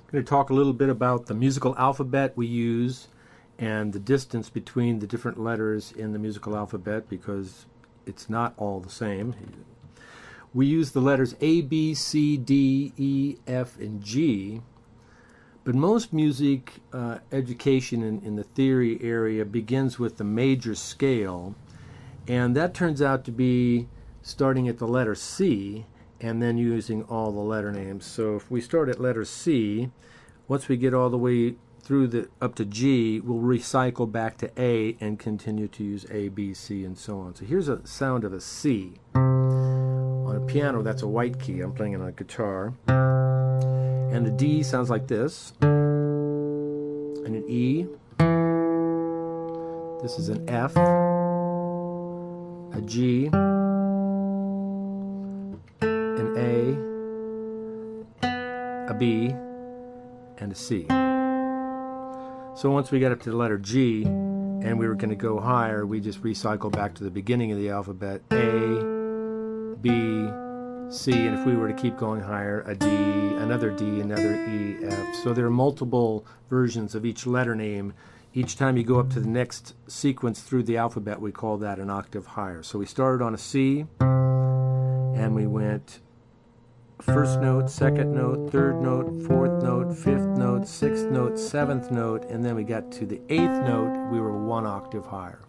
I'm going to talk a little bit about the musical alphabet we use and the distance between the different letters in the musical alphabet, because it's not all the same. We use the letters A, B, C, D, E, F, and G, but most music education in the theory area begins with the major scale, and that turns out to be starting at the letter C and then using all the letter names. So if we start at letter C, once we get all the way through up to G, we'll recycle back to A and continue to use A, B, C, and so on. So here's a sound of a C. On a piano, that's a white key. I'm playing it on a guitar. And the D sounds like this. And an E. This is an F. A G. An A. A B. And a C. So once we got up to the letter G and we were going to go higher, we just recycle back to the beginning of the alphabet. A, B, C, and if we were to keep going higher, a D, another E, F. So there are multiple versions of each letter name. Each time you go up to the next sequence through the alphabet, we call that an octave higher. So we started on a C, and we went first note, second note, third note, fourth note, fifth note, sixth note, seventh note, and then we got to the eighth note. We were one octave higher.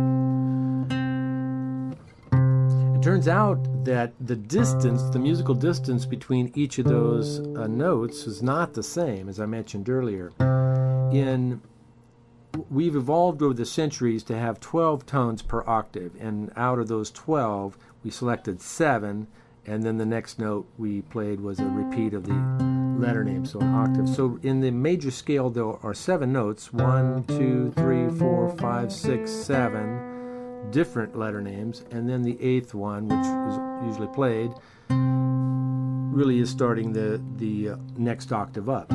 It turns out that the distance, the musical distance between each of those notes is not the same, as I mentioned earlier. We've evolved over the centuries to have 12 tones per octave, and out of those 12, we selected 7, and then the next note we played was a repeat of the letter name, so an octave. So in the major scale, there are 7 notes, 1, 2, 3, 4, 5, 6, 7 different letter names, and then the 8th one, which is usually played, really is starting the next octave up.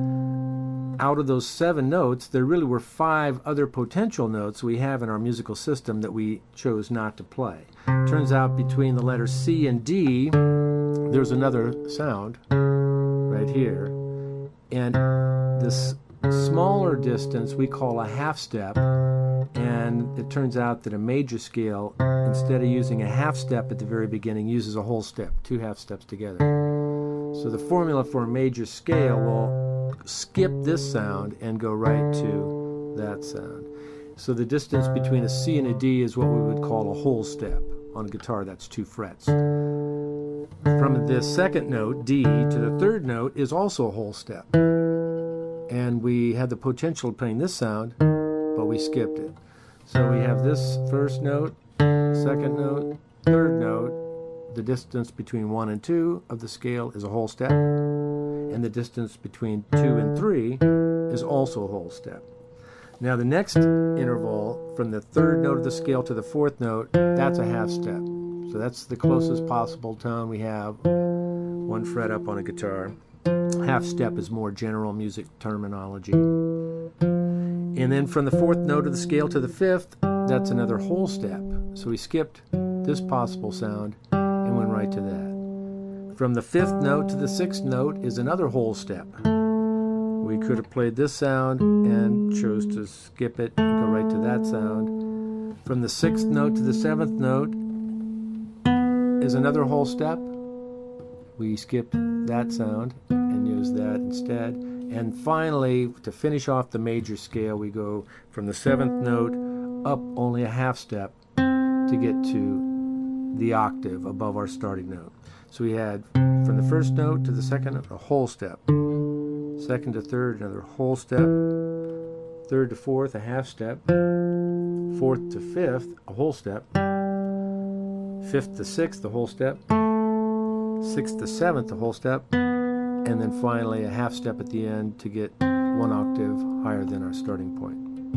Out of those 7 notes, there really were 5 other potential notes we have in our musical system that we chose not to play. Turns out between the letters C and D, there's another sound right here. And this smaller distance we call a half step, and it turns out that a major scale, instead of using a half step at the very beginning, uses a whole step, 2 half steps together. So the formula for a major scale will skip this sound and go right to that sound. So the distance between a C and a D is what we would call a whole step. On a guitar, that's 2 frets. From the second note, D, to the third note is also a whole step. And we had the potential of playing this sound, but we skipped it. So we have this first note, second note, third note. The distance between 1 and 2 of the scale is a whole step, and the distance between 2 and 3 is also a whole step. Now the next interval from the third note of the scale to the fourth note, that's a half step. So that's the closest possible tone we have, 1 fret up on a guitar. Half step is more general music terminology. And then from the fourth note of the scale to the fifth, that's another whole step. So we skipped this possible sound and went right to that. From the 5th note to the 6th note is another whole step. We could have played this sound and chose to skip it and go right to that sound. From the 6th note to the 7th note is another whole step. We skipped that sound and used that instead. And finally, to finish off the major scale, we go from the 7th note up only a half step to get to the octave above our starting note. So we had from the first note to the second note, a whole step. Second to third, another whole step. Third to fourth, a half step. Fourth to fifth, a whole step. Fifth to sixth, a whole step. Sixth to seventh, a whole step. And then finally a half step at the end to get 1 octave higher than our starting point.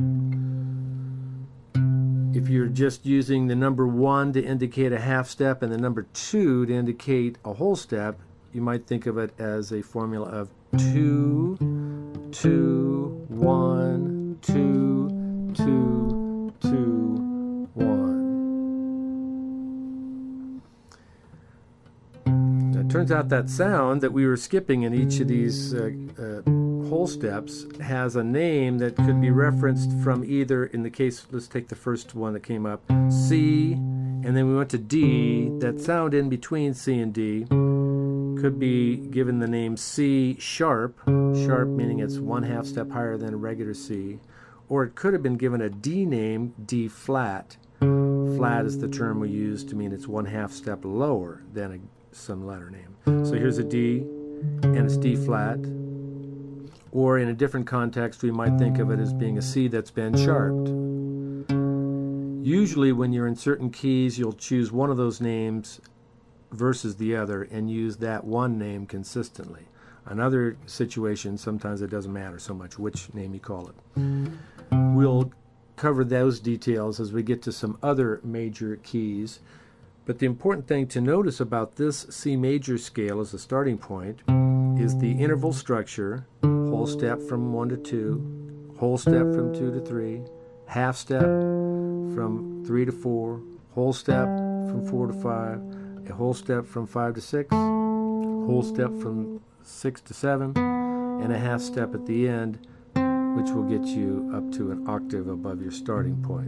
If you're just using the number 1 to indicate a half step and the number 2 to indicate a whole step, you might think of it as a formula of 2, 2, 1, 2, 2, 2, 1. turns out that sound that we were skipping in each of these whole steps has a name that could be referenced from either, in the case, let's take the first one that came up, C, and then we went to D. That sound in between C and D could be given the name C sharp, sharp meaning it's 1/2 step higher than a regular C, or it could have been given a D name, D flat. Flat is the term we use to mean it's 1/2 step lower than some letter name. So here's a D, and it's D flat. Or in a different context, we might think of it as being a C that's been sharped. Usually when you're in certain keys, you'll choose one of those names versus the other and use that one name consistently. In other situations, sometimes it doesn't matter so much which name you call it. We'll cover those details as we get to some other major keys. But the important thing to notice about this C major scale as a starting point is the interval structure, whole step from 1 to 2, whole step from 2 to 3, half step from 3 to 4, whole step from 4 to 5, a whole step from 5 to 6, whole step from 6 to 7, and a half step at the end, which will get you up to an octave above your starting point.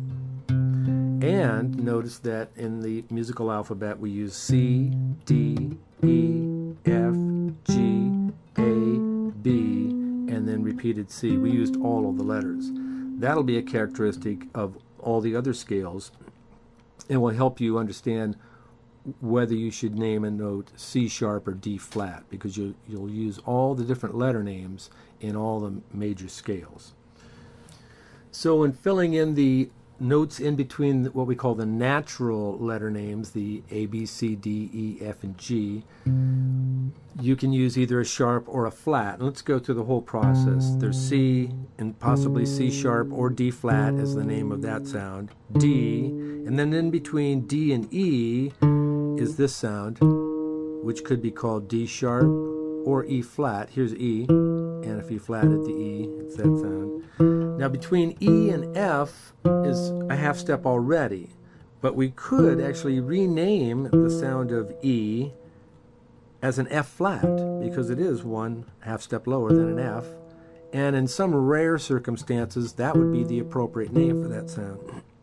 And notice that in the musical alphabet we use C, D, E, F, G, A, B, and then repeated C. We used all of the letters. That'll be a characteristic of all the other scales and will help you understand whether you should name a note C sharp or D flat, because you'll use all the different letter names in all the major scales. So in filling in the notes in between what we call the natural letter names, the A, B, C, D, E, F, and G, you can use either a sharp or a flat. And let's go through the whole process. There's C, and possibly C sharp or D flat as the name of that sound, D, and then in between D and E is this sound, which could be called D sharp or E flat. Here's E, and if you flat at the E, it's that sound. Now between E and F is a half step already, but we could actually rename the sound of E as an F flat, because it is 1/2 step lower than an F, and in some rare circumstances that would be the appropriate name for that sound.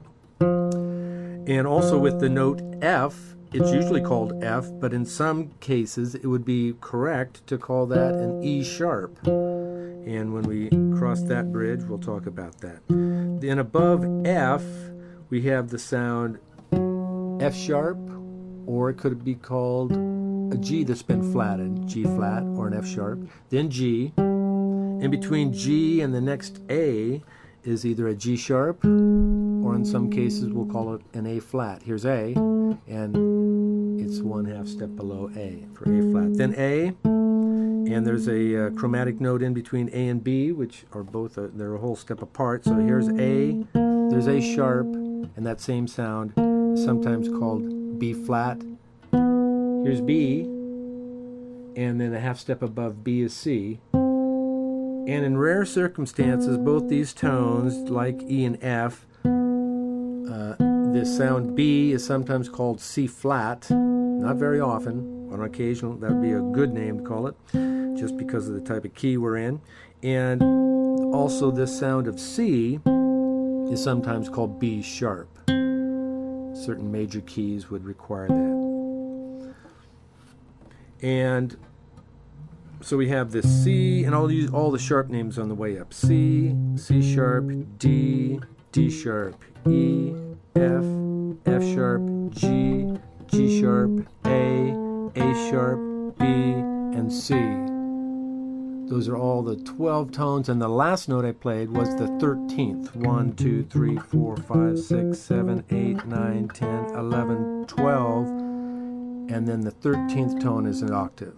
And also with the note F, it's usually called F, but in some cases it would be correct to call that an E sharp. And when we cross that bridge, we'll talk about that. Then above F, we have the sound F sharp, or it could be called a G that's been flatted, G flat or an F sharp. Then G. In between G and the next A is either a G sharp, or in some cases we'll call it an A flat. Here's A, and it's 1/2 step below A for A flat. Then A, and there's a chromatic note in between A and B, which are both, they're a whole step apart. So here's A, there's A sharp, and that same sound is sometimes called B flat. Here's B, and then a half step above B is C. And in rare circumstances, both these tones, like E and F, the sound B is sometimes called C flat, not very often. On occasion, that would be a good name to call it, just because of the type of key we're in. And also this sound of C is sometimes called B sharp. Certain major keys would require that. And so we have this C, and I'll use all the sharp names on the way up. C, C sharp, D, D sharp, E, F, F sharp, G, G sharp, A sharp, B, and C. Those are all the 12 tones, and the last note I played was the 13th. 1, 2, 3, 4, 5, 6, 7, 8, 9, 10, 11, 12, and then the 13th tone is an octave.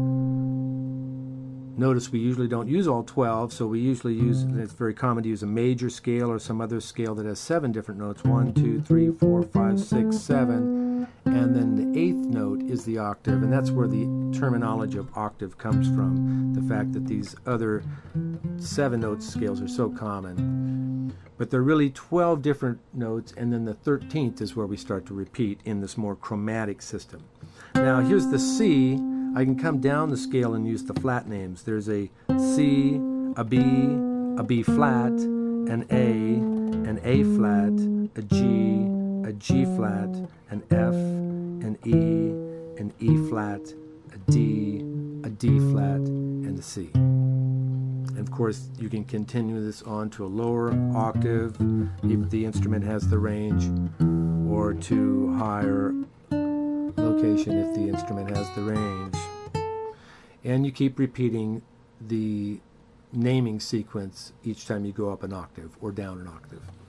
Notice we usually don't use all 12, so we usually use, and it's very common to use a major scale or some other scale that has 7 different notes. 1, 2, 3, 4, 5, 6, 7. And then the 8th note is the octave, and that's where the terminology of octave comes from, the fact that these other 7-note scales are so common. But there are really 12 different notes, and then the 13th is where we start to repeat in this more chromatic system. Now here's the C. I can come down the scale and use the flat names. There's a C, a B flat, an A flat, a G flat, an F, an E flat, a D flat, and a C. And of course, you can continue this on to a lower octave if the instrument has the range, or to higher location if the instrument has the range. And you keep repeating the naming sequence each time you go up an octave or down an octave.